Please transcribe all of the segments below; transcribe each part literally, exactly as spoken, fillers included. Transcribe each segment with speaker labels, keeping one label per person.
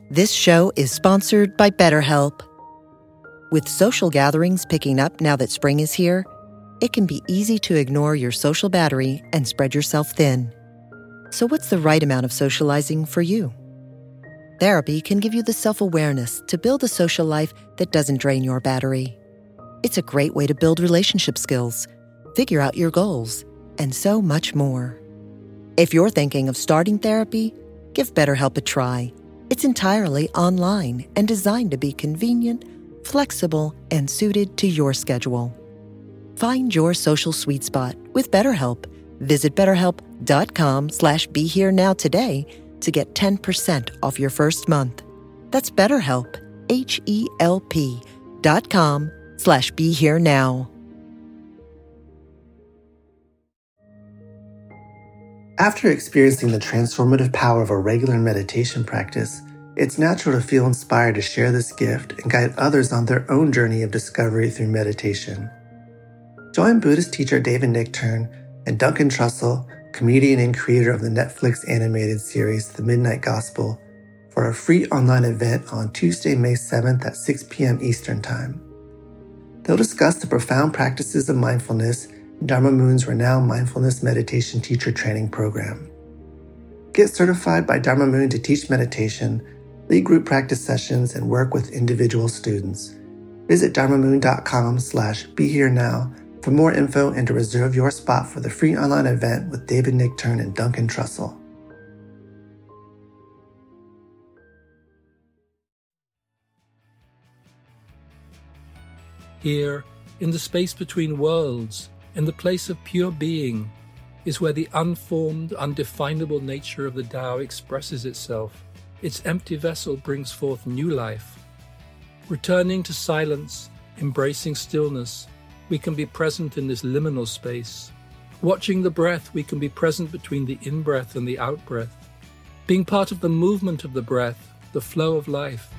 Speaker 1: This show is sponsored by BetterHelp. With social gatherings picking up now that spring is here, it can be easy to ignore your social battery and spread yourself thin. So what's the right amount of socializing for you? Therapy can give you the self-awareness to build a social life that doesn't drain your battery. It's a great way to build relationship skills, figure out your goals, and so much more. If you're thinking of starting therapy, give BetterHelp a try. It's entirely online and designed to be convenient, flexible, and suited to your schedule. Find your social sweet spot with BetterHelp. Visit betterhelp.com slash be here now today to get ten percent off your first month. That's BetterHelp, H-E-L-P dot com slash be here now.
Speaker 2: After experiencing the transformative power of a regular meditation practice, it's natural to feel inspired to share this gift and guide others on their own journey of discovery through meditation. Join Buddhist teacher David Nichtern and Duncan Trussell, comedian and creator of the Netflix animated series The Midnight Gospel, for a free online event on Tuesday, May seventh at six p.m. Eastern Time. They'll discuss the profound practices of mindfulness in Dharma Moon's renowned mindfulness meditation teacher training program. Get certified by Dharma Moon to teach meditation, lead group practice sessions, and work with individual students. Visit dharmamoon.com slash be here now for more info and to reserve your spot for the free online event with David Nichtern and Duncan Trussell.
Speaker 3: Here, in the space between worlds, in the place of pure being, is where the unformed, undefinable nature of the Tao expresses itself. Its empty vessel brings forth new life. Returning to silence, embracing stillness, we can be present in this liminal space. Watching the breath, we can be present between the in-breath and the out-breath. Being part of the movement of the breath, the flow of life.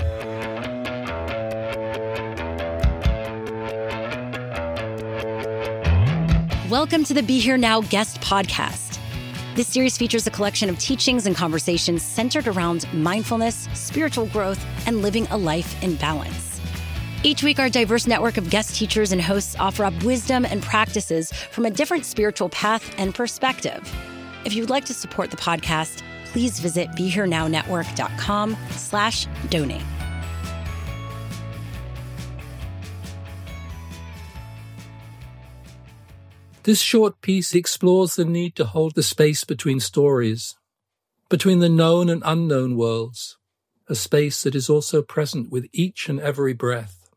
Speaker 4: Welcome to the Be Here Now guest podcast. This series features a collection of teachings and conversations centered around mindfulness, spiritual growth, and living a life in balance. Each week, our diverse network of guest teachers and hosts offer up wisdom and practices from a different spiritual path and perspective. If you'd like to support the podcast, please visit BeHereNowNetwork.com slash donate.
Speaker 3: This short piece explores the need to hold the space between stories, between the known and unknown worlds, a space that is also present with each and every breath.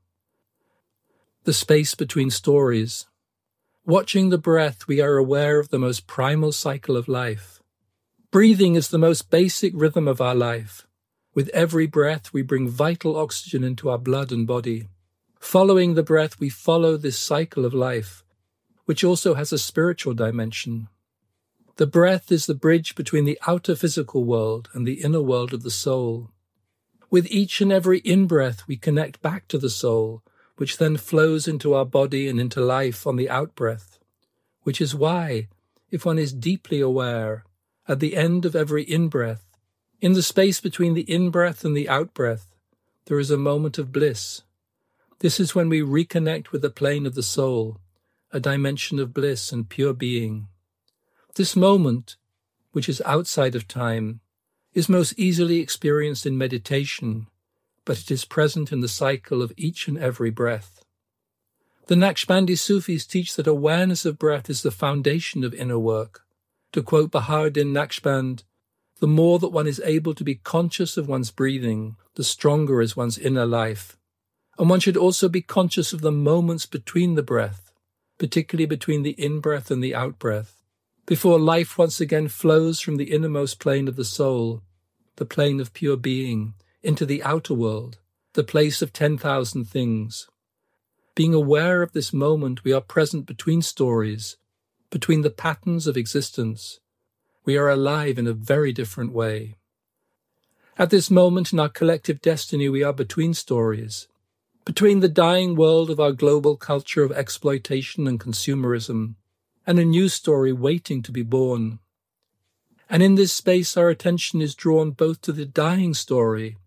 Speaker 3: The space between stories. Watching the breath, we are aware of the most primal cycle of life. Breathing is the most basic rhythm of our life. With every breath, we bring vital oxygen into our blood and body. Following the breath, we follow this cycle of life, which also has a spiritual dimension. The breath is the bridge between the outer physical world and the inner world of the soul. With each and every in-breath, we connect back to the soul, which then flows into our body and into life on the out-breath, which is why, if one is deeply aware, at the end of every in-breath, in the space between the in-breath and the out-breath, there is a moment of bliss. This is when we reconnect with the plane of the soul, a dimension of bliss and pure being. This moment, which is outside of time, is most easily experienced in meditation, but it is present in the cycle of each and every breath. The Naqshbandi Sufis teach that awareness of breath is the foundation of inner work. To quote Bahauddin Naqshband, the more that one is able to be conscious of one's breathing, the stronger is one's inner life. And one should also be conscious of the moments between the breath, particularly between the in-breath and the out-breath, before life once again flows from the innermost plane of the soul, the plane of pure being, into the outer world, the place of ten thousand things. Being aware of this moment, we are present between stories, between the patterns of existence. We are alive in a very different way. At this moment in our collective destiny, we are between stories, between the dying world of our global culture of exploitation and consumerism, and a new story waiting to be born. And in this space, our attention is drawn both to the dying story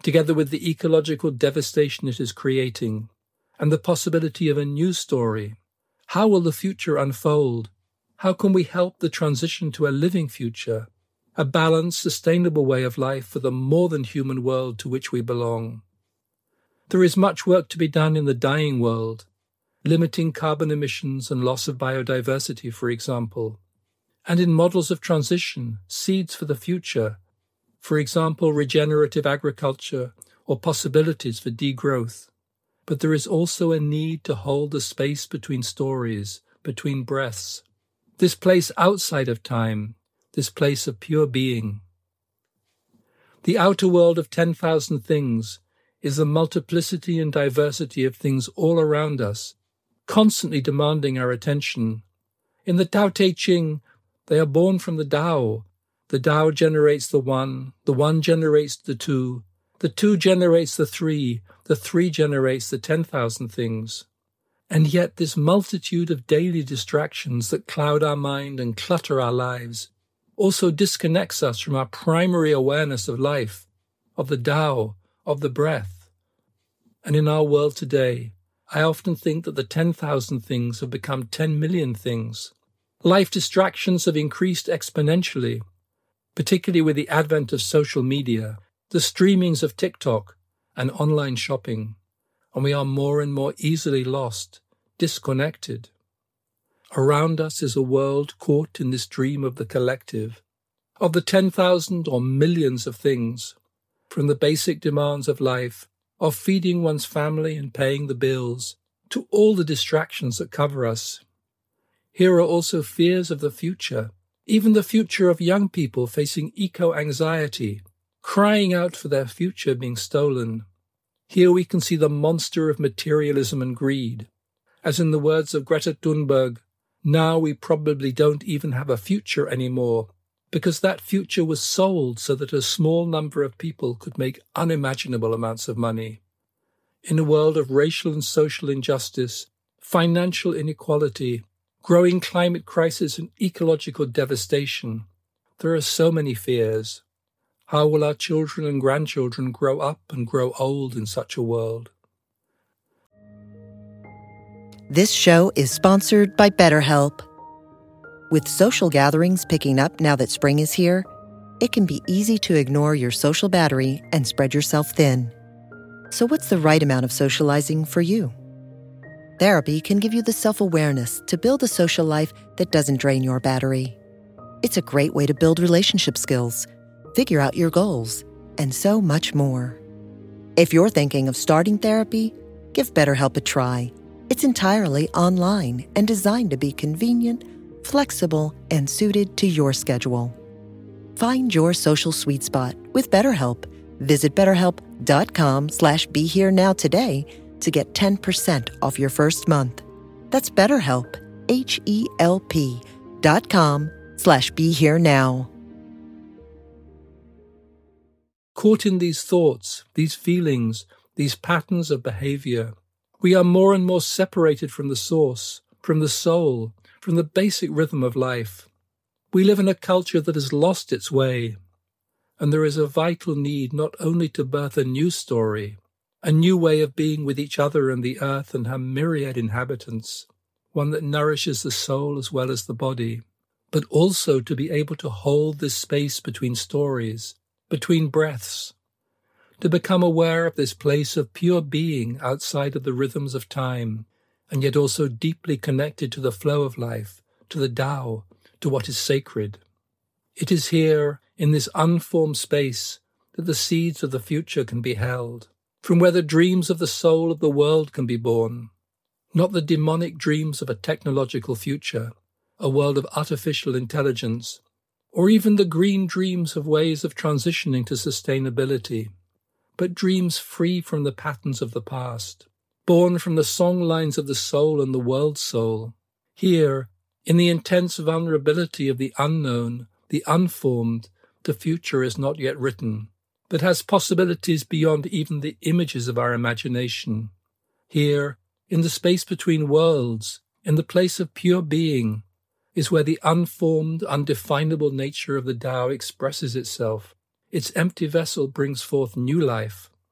Speaker 3: together with the ecological devastation it is creating, and the possibility of a new story. How will the future unfold? How can we help the transition to a living future, a balanced, sustainable way of life for the more than human world to which we belong? There is much work to be done in the dying world, limiting carbon emissions and loss of biodiversity, for example, and in models of transition, seeds for the future, for example, regenerative agriculture or possibilities for degrowth. But there is also a need to hold the space between stories, between breaths, this place outside of time, this place of pure being. The outer world of ten thousand things is the multiplicity and diversity of things all around us, constantly demanding our attention. In the Tao Te Ching, they are born from the Tao. The Tao generates the one, the one generates the two, the two generates the three, the three generates the ten thousand things. And yet this multitude of daily distractions that cloud our mind and clutter our lives also disconnects us from our primary awareness of life, of the Tao, of the breath. And in our world today, I often think that the ten thousand things have become ten million things. Life distractions have increased exponentially, particularly with the advent of social media, the streamings of TikTok, and online shopping, and we are more and more easily lost, disconnected. Around us is a world caught in this dream of the collective, of the ten thousand or millions of things, from the basic demands of life, of feeding one's family and paying the bills, to all the distractions that cover us. Here are also fears of the future, even the future of young people facing eco-anxiety, crying out for their future being stolen. Here we can see the monster of materialism and greed. As in the words of Greta Thunberg, now we probably don't even have a future anymore, because that future was sold so that a small number of people could make unimaginable amounts of money. In a world of racial and social injustice, financial inequality, growing climate crisis and ecological devastation, there are so many fears. How will our children and grandchildren grow up and grow old in such a world?
Speaker 1: This show is sponsored by BetterHelp. With social gatherings picking up now that spring is here, it can be easy to ignore your social battery and spread yourself thin. So what's the right amount of socializing for you? Therapy can give you the self-awareness to build a social life that doesn't drain your battery. It's a great way to build relationship skills, figure out your goals, and so much more. If you're thinking of starting therapy, give BetterHelp a try. It's entirely online and designed to be convenient, flexible, and suited to your schedule. Find your social sweet spot with BetterHelp. Visit betterhelp.com slash be here now today to get ten percent off your first month. That's BetterHelp, H-E-L-P dot com slash be here now.
Speaker 3: Caught in these thoughts, these feelings, these patterns of behavior, we are more and more separated from the source, from the soul, from the basic rhythm of life. We live in a culture that has lost its way, and there is a vital need not only to birth a new story, a new way of being with each other and the earth and her myriad inhabitants, one that nourishes the soul as well as the body, but also to be able to hold this space between stories, between breaths, to become aware of this place of pure being outside of the rhythms of time, and yet also deeply connected to the flow of life, to the Tao, to what is sacred. It is here, in this unformed space, that the seeds of the future can be held, from where the dreams of the soul of the world can be born, not the demonic dreams of a technological future, a world of artificial intelligence, or even the green dreams of ways of transitioning to sustainability, but dreams free from the patterns of the past, born from the song lines of the soul and the world soul. Here, in the intense vulnerability of the unknown, the unformed, the future is not yet written, but has possibilities beyond even the images of our imagination. Here, in the space between worlds, in the place of pure being, is where the unformed, undefinable nature of the Tao expresses itself. Its empty vessel brings forth new life,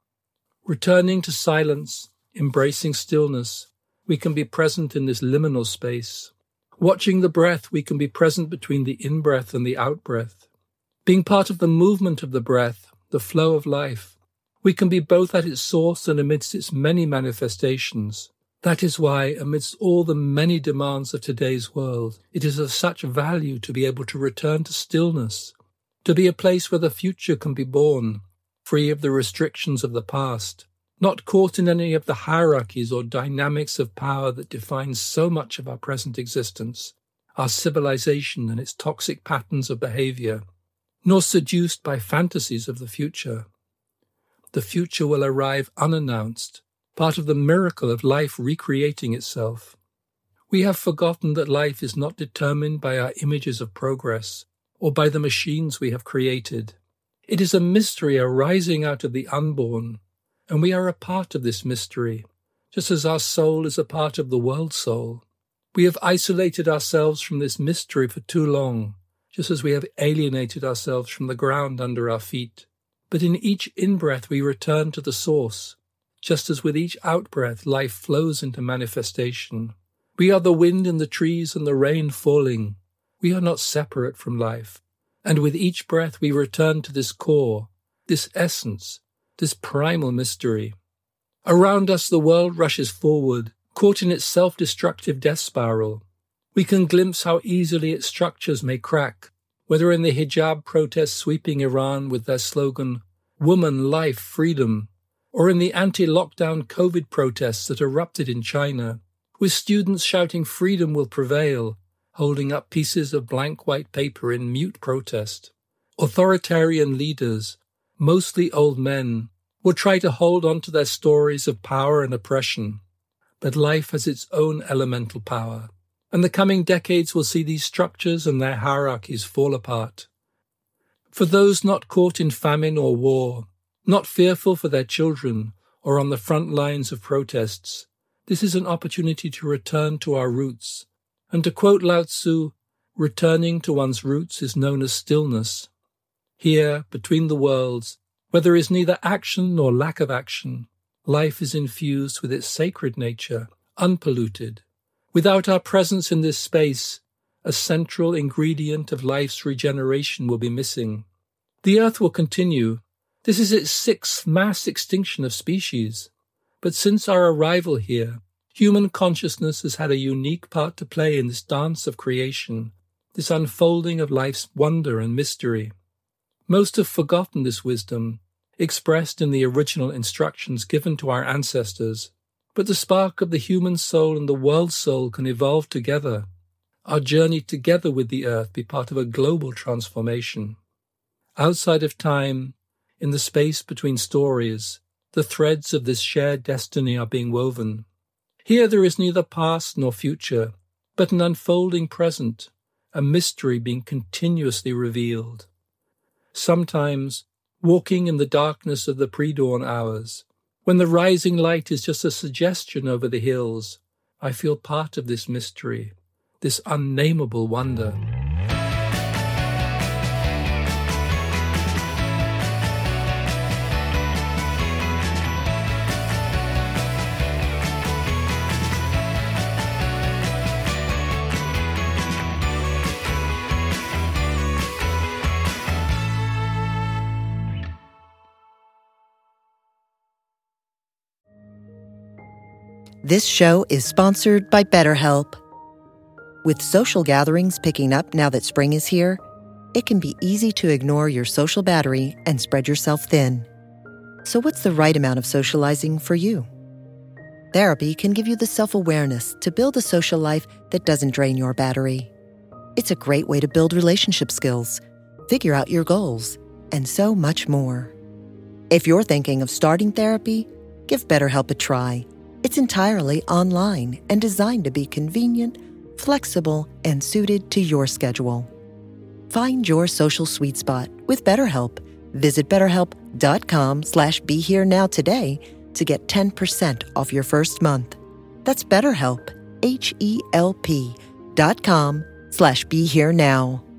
Speaker 3: Returning to silence, embracing stillness, we can be present in this liminal space. Watching the breath, we can be present between the in-breath and the out-breath. Being part of the movement of the breath, the flow of life, we can be both at its source and amidst its many manifestations. That is why, amidst all the many demands of today's world, it is of such value to be able to return to stillness, to be a place where the future can be born, free of the restrictions of the past, not caught in any of the hierarchies or dynamics of power that define so much of our present existence, our civilization and its toxic patterns of behavior, nor seduced by fantasies of the future. The future will arrive unannounced, part of the miracle of life recreating itself. We have forgotten that life is not determined by our images of progress or by the machines we have created. It is a mystery arising out of the unborn, and we are a part of this mystery, just as our soul is a part of the world soul. We have isolated ourselves from this mystery for too long, just as we have alienated ourselves from the ground under our feet. But in each in-breath we return to the source, just as with each out-breath life flows into manifestation. We are the wind in the trees and the rain falling. We are not separate from life. And with each breath we return to this core, this essence, this primal mystery. Around us the world rushes forward, caught in its self-destructive death spiral. We can glimpse how easily its structures may crack, whether in the hijab protests sweeping Iran with their slogan, "Woman, Life, Freedom," or in the anti-lockdown COVID protests that erupted in China, with students shouting freedom will prevail, holding up pieces of blank white paper in mute protest. Authoritarian leaders, mostly old men, will try to hold on to their stories of power and oppression. But life has its own elemental power, and the coming decades will see these structures and their hierarchies fall apart. For those not caught in famine or war, not fearful for their children or on the front lines of protests, this is an opportunity to return to our roots. And to quote Lao Tzu, returning to one's roots is known as stillness. Here, between the worlds, where there is neither action nor lack of action, life is infused with its sacred nature, unpolluted. Without our presence in this space, a central ingredient of life's regeneration will be missing. The earth will continue. This is its sixth mass extinction of species. But since our arrival here, human consciousness has had a unique part to play in this dance of creation, this unfolding of life's wonder and mystery. Most have forgotten this wisdom, expressed in the original instructions given to our ancestors. But the spark of the human soul and the world soul can evolve together. Our journey together with the earth be part of a global transformation. Outside of time, in the space between stories, the threads of this shared destiny are being woven. Here there is neither past nor future, but an unfolding present, a mystery being continuously revealed. Sometimes, walking in the darkness of the pre-dawn hours, when the rising light is just a suggestion over the hills, I feel part of this mystery, this unnameable wonder.
Speaker 1: This show is sponsored by BetterHelp. With social gatherings picking up now that spring is here, it can be easy to ignore your social battery and spread yourself thin. So what's the right amount of socializing for you? Therapy can give you the self-awareness to build a social life that doesn't drain your battery. It's a great way to build relationship skills, figure out your goals, and so much more. If you're thinking of starting therapy, give BetterHelp a try. It's entirely online and designed to be convenient, flexible, and suited to your schedule. Find your social sweet spot with BetterHelp. Visit betterhelp.com slash be here now today to get ten percent off your first month. That's BetterHelp, H E L P dot com slash be here now.